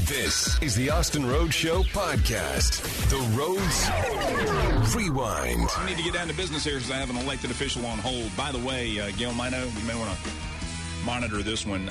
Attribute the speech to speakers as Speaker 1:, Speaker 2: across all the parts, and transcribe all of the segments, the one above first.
Speaker 1: This is the Austin Rhodes Show podcast. The Rhodes Rewind.
Speaker 2: I need to get down to business here because I have an elected official on hold. By the way, Gail Mino, you may want to monitor this one.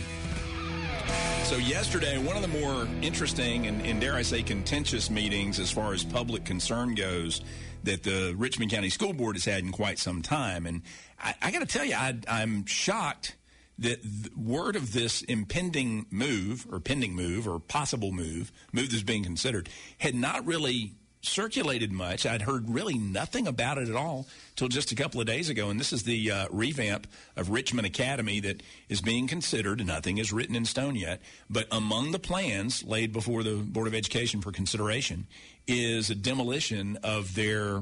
Speaker 2: So yesterday, one of the more interesting and dare I say contentious meetings as far as public concern goes that the Richmond County School Board has had in quite some time. And I got to tell you, I'm shocked that the word of this impending move or pending move or possible move that's being considered had not really circulated much. I'd heard really nothing about it at all till just a couple of days ago. And this is the revamp of Richmond Academy that is being considered. Nothing is written in stone yet. But among the plans laid before the Board of Education for consideration is a demolition of their,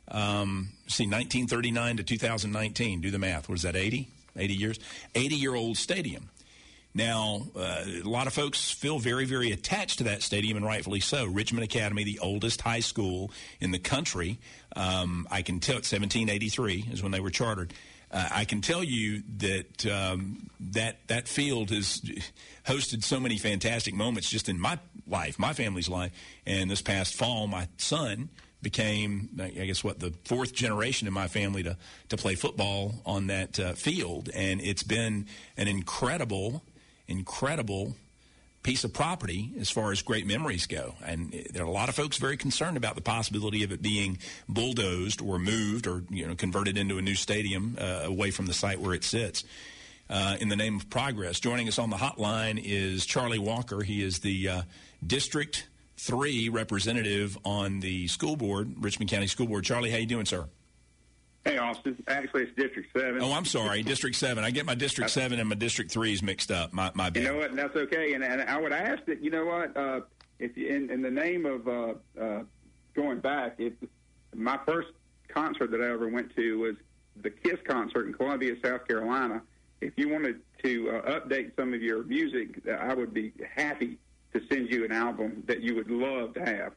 Speaker 2: 1939 to 2019. Do the math. What is that, 80 years? 80-year-old stadium. Now, a lot of folks feel very, very attached to that stadium, and rightfully so. Richmond Academy, the oldest high school in the country. I can tell 1783 is when they were chartered. I can tell you that that field has hosted so many fantastic moments just in my life, my family's life. And this past fall, my son became, I guess, the fourth generation in my family to play football on that field. And it's been an incredible piece of property as far as great memories go. And there are a lot of folks very concerned about the possibility of it being bulldozed or moved or converted into a new stadium away from the site where it sits. In the name of progress. Joining us on the hotline is Charlie Walker. He is the District 3 representative on the school board, Richmond County School Board. Charlie, how you doing, sir?
Speaker 3: Hey, Austin. Actually, it's District 7.
Speaker 2: Oh, I'm sorry, District 7. I get my District 7 and my District 3s mixed up. My bad.
Speaker 3: You know what? That's okay. And I would ask that, if you, in the name of going back, my first concert that I ever went to was the KISS concert in Columbia, South Carolina. If you wanted to update some of your music, I would be happy to send you an album that you would love to have.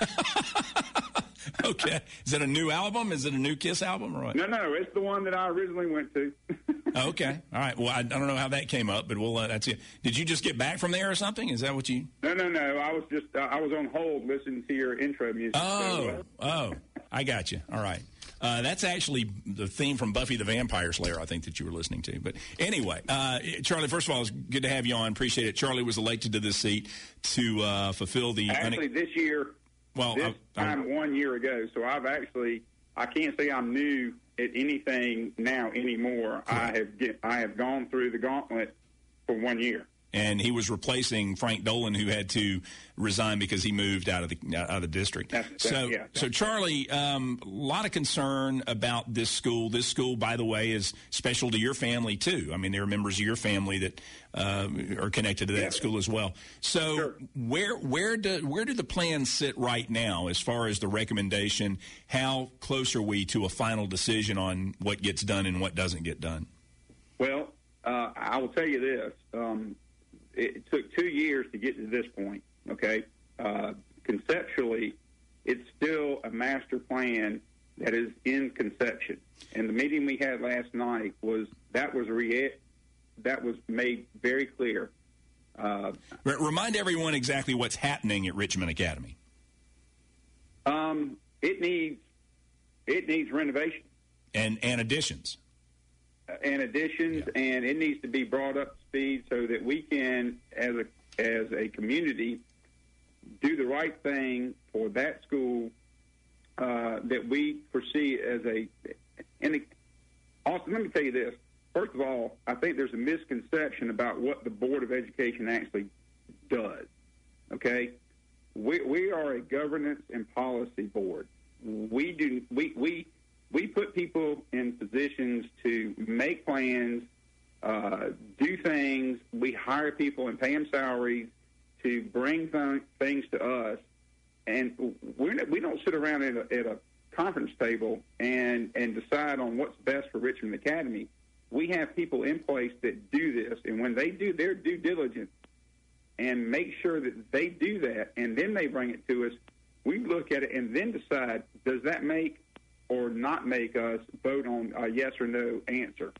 Speaker 2: Okay. Is it a new album? Is it a new KISS album or what?
Speaker 3: No, it's the one that I originally went to.
Speaker 2: Okay. All right. Well, I don't know how that came up, but that's it. Did you just get back from there or something? Is that what you?
Speaker 3: No. I was just I was on hold listening to your intro music.
Speaker 2: Oh, I got you. All right. That's actually the theme from Buffy the Vampire Slayer, I think, that you were listening to. But anyway, Charlie, first of all, it's good to have you on. Appreciate it. Charlie was elected to this seat to fulfill the...
Speaker 3: Actually, this year, this time 1 year ago. So I can't say I'm new at anything now anymore. Correct. I have gone through the gauntlet for 1 year.
Speaker 2: And he was replacing Frank Dolan, who had to resign because he moved out of the district. So Charlie, a lot of concern about this school. This school, by the way, is special to your family too. I mean, there are members of your family that are connected to that school as well. So
Speaker 3: sure.
Speaker 2: where do the plans sit right now as far as the recommendation? How close are we to a final decision on what gets done and what doesn't get done?
Speaker 3: Well, I will tell you this. It took 2 years to get to this point, okay? Conceptually, it's still a master plan that is in conception. And the meeting we had last night was made very clear.
Speaker 2: Remind everyone exactly what's happening at Richmond Academy.
Speaker 3: It needs renovation.
Speaker 2: And additions.
Speaker 3: And it needs to be brought up to speed so that we can, as a community, do the right thing for that school that we foresee as Also, let me tell you this. First of all, I think there's a misconception about what the Board of Education actually does. Okay, we are a governance and policy board. We put people in positions to make plans, do things. We hire people and pay them salaries to bring things to us. And we don't sit around at a conference table and decide on what's best for Richmond Academy. We have people in place that do this. And when they do their due diligence and make sure that they do that, and then they bring it to us, we look at it and then decide, does that make or not make us vote on a yes or no answer.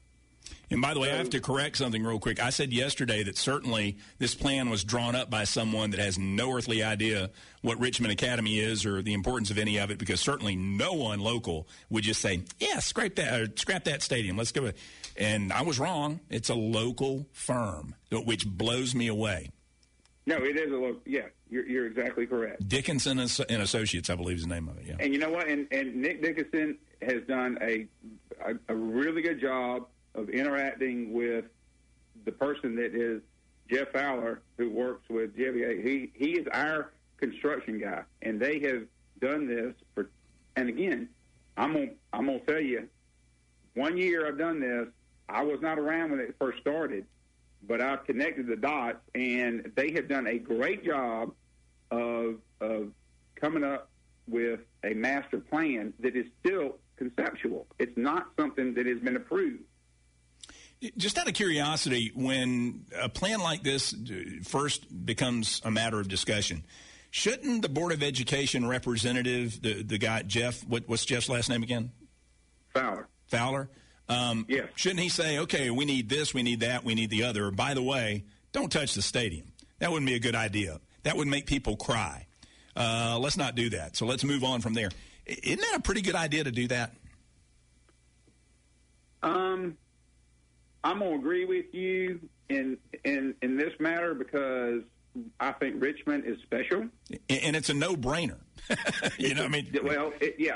Speaker 2: And by the way, I have to correct something real quick. I said yesterday that certainly this plan was drawn up by someone that has no earthly idea what Richmond Academy is or the importance of any of it, because certainly no one local would just say, yeah, scrap that stadium. Let's go. And I was wrong. It's a local firm, which blows me away.
Speaker 3: No, it is a local. Yeah, you're exactly correct.
Speaker 2: Dickinson and Associates, I believe is the name of it. Yeah.
Speaker 3: And you know what? And Nick Dickinson has done a really good job of interacting with the person that is Jeff Fowler, who works with JVA. He is our construction guy, and they have done this for. And again, I'm gonna tell you, 1 year I've done this. I was not around when it first started, but I've connected the dots, and they have done a great job of coming up with a master plan that is still conceptual. It's not something that has been approved.
Speaker 2: Just out of curiosity, when a plan like this first becomes a matter of discussion, shouldn't the Board of Education representative, the guy, Jeff, what's Jeff's last name again? Fowler?
Speaker 3: Yes.
Speaker 2: Shouldn't he say, okay, we need this, we need that, we need the other. By the way, don't touch the stadium. That wouldn't be a good idea. That would make people cry. Let's not do that. So let's move on from there. Isn't that a pretty good idea to do that?
Speaker 3: I'm going to agree with you in this matter because I think Richmond is special,
Speaker 2: and it's a no-brainer. I mean,
Speaker 3: well,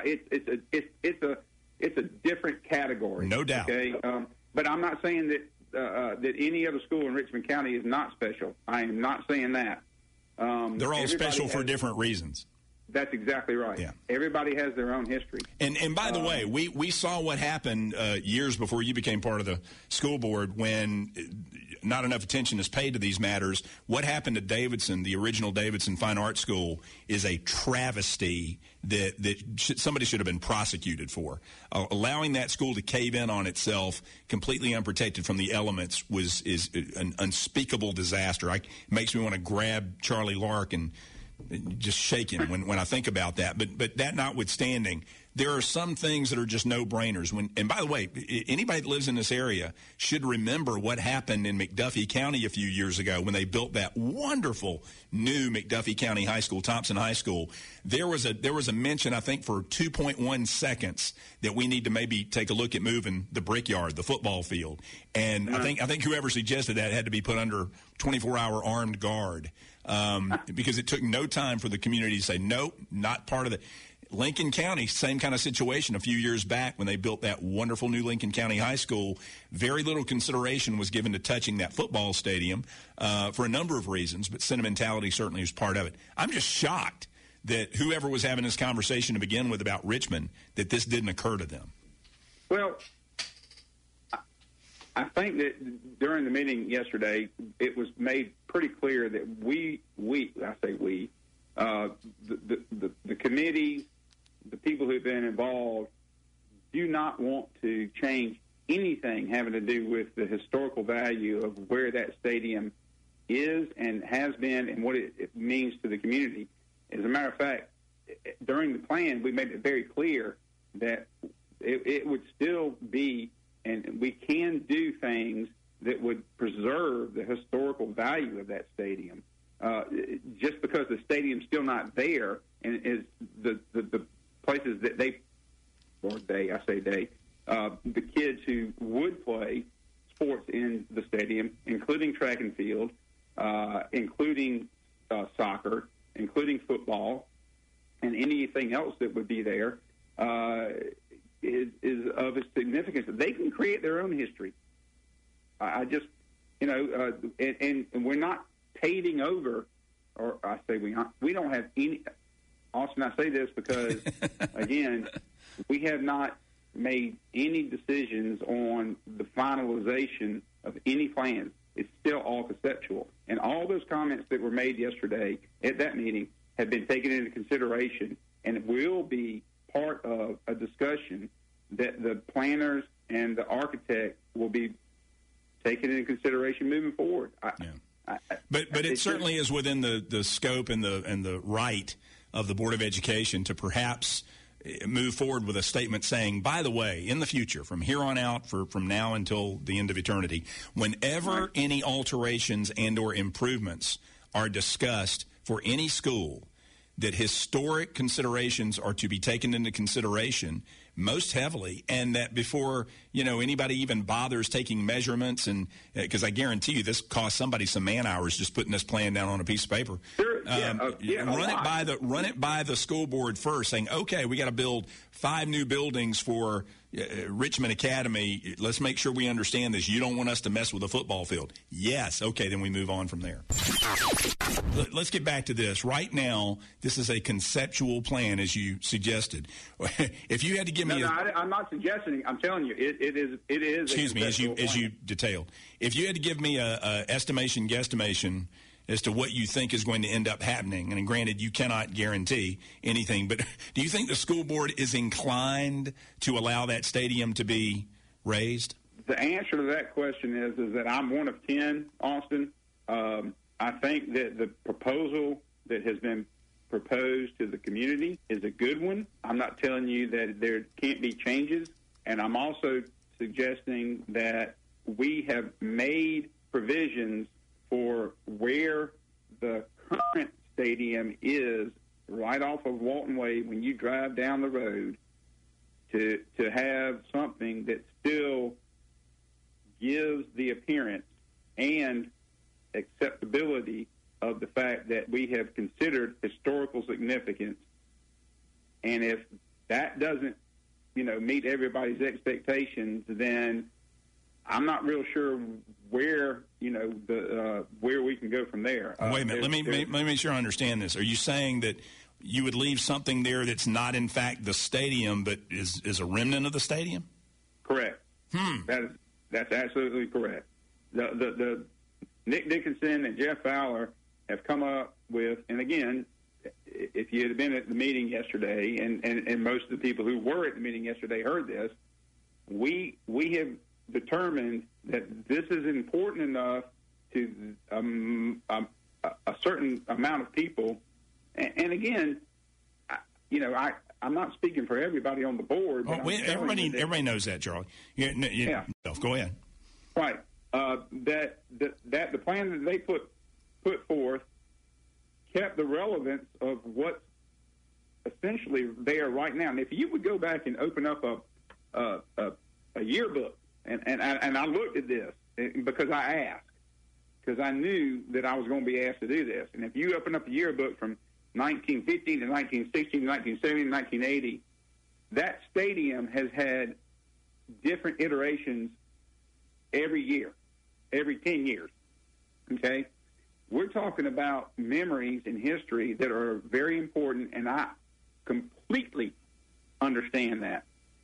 Speaker 3: it's a different category,
Speaker 2: no doubt.
Speaker 3: Okay, but I'm not saying that any other school in Richmond County is not special. I am not saying that.
Speaker 2: They're all special for different reasons.
Speaker 3: That's exactly right.
Speaker 2: Yeah.
Speaker 3: Everybody has their own history.
Speaker 2: And by the way, we saw what happened years before you became part of the school board when not enough attention is paid to these matters. What happened to Davidson, the original Davidson Fine Arts School, is a travesty that somebody should have been prosecuted for. Allowing that school to cave in on itself, completely unprotected from the elements, is an unspeakable disaster. It makes me want to grab Charlie Lark and just shake him when I think about that. But that notwithstanding, there are some things that are just no-brainers. And by the way, anybody that lives in this area should remember what happened in McDuffie County a few years ago when they built that wonderful new McDuffie County High School, Thompson High School. There was a mention, I think, for 2.1 seconds that we need to maybe take a look at moving the brickyard, the football field. And I think whoever suggested that had to be put under 24-hour armed guard. Because it took no time for the community to say, nope, not part of it. Lincoln County, same kind of situation a few years back when they built that wonderful new Lincoln County High School. Very little consideration was given to touching that football stadium for a number of reasons, but sentimentality certainly was part of it. I'm just shocked that whoever was having this conversation to begin with about Richmond, that this didn't occur to them.
Speaker 3: Well, I think that during the meeting yesterday, it was made pretty clear that the committees, the people who've been involved, do not want to change anything having to do with the historical value of where that stadium is and has been and what it means to the community. As a matter of fact, during the plan, we made it very clear that it would still be, and we can do things that would preserve the historical value of that stadium. Just because the stadium's still not there, and is the places that the kids who would play sports in the stadium, including track and field, including soccer, including football, and anything else that would be there, is of a significance. They can create their own history. And we're not paving over, or I say we don't have any. Austin, I say this because, again, we have not made any decisions on the finalization of any plans. It's still all conceptual. And all those comments that were made yesterday at that meeting have been taken into consideration and will be part of a discussion that the planners and the architect will be taken into consideration moving forward.
Speaker 2: But it certainly is within the scope and the right of the Board of Education to perhaps move forward with a statement saying, by the way, in the future, from here on out, from now until the end of eternity, whenever any alterations and or improvements are discussed for any school, that historic considerations are to be taken into consideration most heavily, and that before anybody even bothers taking measurements, and because I guarantee you this costs somebody some man hours just putting this plan down on a piece of paper.
Speaker 3: Sure.
Speaker 2: Run it by the school board first, saying, okay, we got to build 5 new buildings for Richmond Academy. Let's make sure we understand this. You don't want us to mess with the football field. Yes. Okay, then we move on from there. Let's get back to this. Right now, this is a conceptual plan, as you suggested. If you had to give me
Speaker 3: I'm not suggesting. I'm telling you, it is.
Speaker 2: Excuse me, as you detailed. If you had to give me a guesstimation as to what you think is going to end up happening, and granted, you cannot guarantee anything, but do you think the school board is inclined to allow that stadium to be raised?
Speaker 3: The answer to that question is that I'm one of 10, Austin. I think that the proposal that has been proposed to the community is a good one. I'm not telling you that there can't be changes, and I'm also suggesting that we have made provisions for where the current stadium is right off of Walton Way when you drive down the road to have something that still gives the appearance and acceptability of the fact that we have considered historical significance. And if that doesn't, meet everybody's expectations, then I'm not real sure where, where we can go from there.
Speaker 2: Wait a minute. Let me make sure I understand this. Are you saying that you would leave something there that's not, in fact, the stadium, but is a remnant of the stadium?
Speaker 3: Correct. That's absolutely correct. The Nick Dickinson and Jeff Fowler have come up with, and again, if you had been at the meeting yesterday, and most of the people who were at the meeting yesterday heard this, we have determined that this is important enough to a certain amount of people. And again, I'm not speaking for everybody on the board. But
Speaker 2: everybody knows that, Charlie. Yeah. Go ahead.
Speaker 3: Right. That the plan that they put forth kept the relevance of what's essentially there right now. And if you would go back and open up a yearbook, and I looked at this because I asked, because I knew that I was going to be asked to do this. And if you open up a yearbook from 1950 to 1960 to 1970 to 1980, that stadium has had different iterations every year, every 10 years, okay? We're talking about memories and history that are very important, and I completely understand that.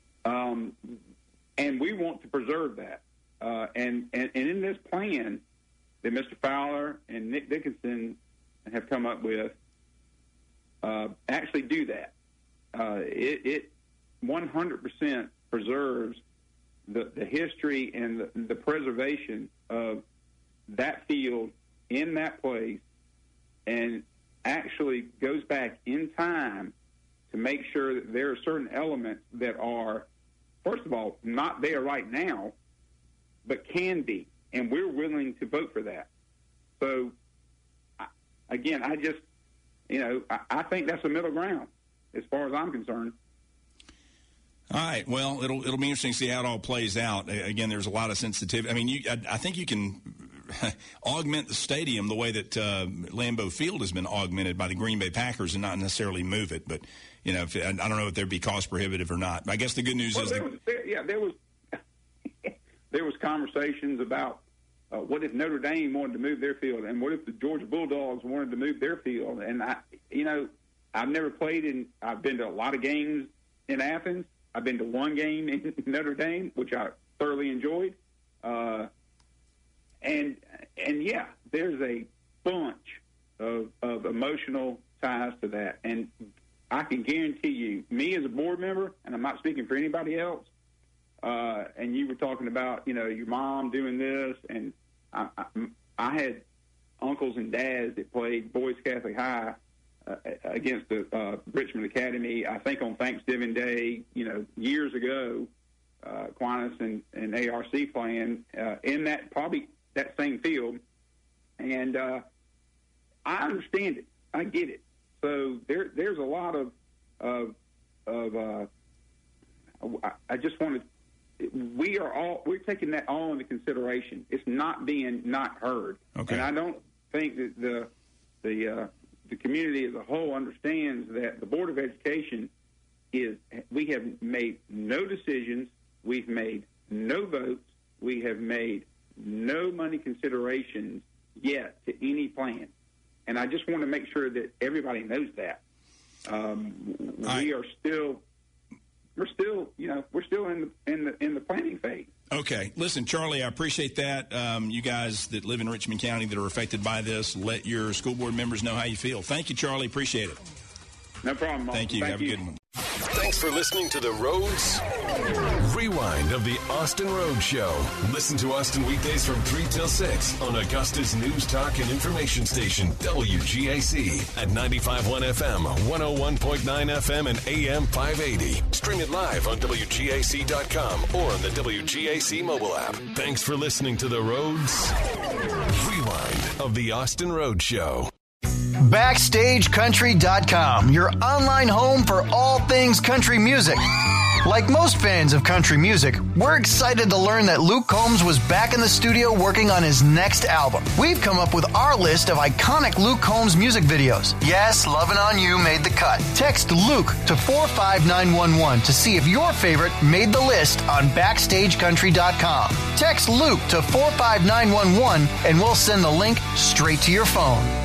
Speaker 3: And we want to preserve that. And in this plan that Mr. Fowler and Nick Dickinson have come up with, actually do that. It 100% preserves the history and the preservation of that field in that place, and actually goes back in time to make sure that there are certain elements that are, first of all, not there right now, but can be, and we're willing to vote for that. So, again, I just, I think that's the middle ground as far as I'm concerned.
Speaker 2: All right. Well, it'll be interesting to see how it all plays out. Again, there's a lot of sensitivity. I mean, I think you can augment the stadium the way that Lambeau Field has been augmented by the Green Bay Packers and not necessarily move it. But, I don't know if there'd be cost prohibitive or not. But I guess the good news is
Speaker 3: there was conversations about what if Notre Dame wanted to move their field, and what if the Georgia Bulldogs wanted to move their field. And I've never played I've been to a lot of games in Athens. I've been to one game in Notre Dame, which I thoroughly enjoyed. And yeah, there's a bunch of emotional ties to that. And I can guarantee you, me as a board member, and I'm not speaking for anybody else, and you were talking about, your mom doing this, and I had uncles and dads that played Boys Catholic High against the Richmond Academy. I think on Thanksgiving Day, years ago, Aquinas and ARC playing in that same field, and I understand it. I get it. So there's a lot of I just want to. We're taking that all into consideration. It's not being not heard,
Speaker 2: okay.
Speaker 3: And I don't think that the community as a whole understands that the Board of Education we have made no decisions, we've made no votes, we have made no money considerations yet to any plan, and I just want to make sure that everybody knows that. We're still in the planning phase.
Speaker 2: Okay. Listen, Charlie, I appreciate that. You guys that live in Richmond County that are affected by this, let your school board members know how you feel. Thank you, Charlie. Appreciate it.
Speaker 3: No problem, Mark.
Speaker 2: Thank you. Have a good one.
Speaker 1: Thanks for listening to the Rhodes Rewind of the Austin Rhodes Show. Listen to Austin weekdays from 3 till 6 on Augusta's news, talk, and information station, WGAC, at 95.1 FM, 101.9 FM, and AM 580. Stream it live on WGAC.com or on the WGAC mobile app. Thanks for listening to the Rhodes Rewind of the Austin Rhodes Show.
Speaker 4: BackstageCountry.com, your online home for all things country music. Like most fans of country music, we're excited to learn that Luke Combs was back in the studio working on his next album. We've come up with our list of iconic Luke Combs music videos. Yes, Lovin' On You made the cut. Text Luke to 45911 to see if your favorite made the list on BackstageCountry.com. Text Luke to 45911 and we'll send the link straight to your phone.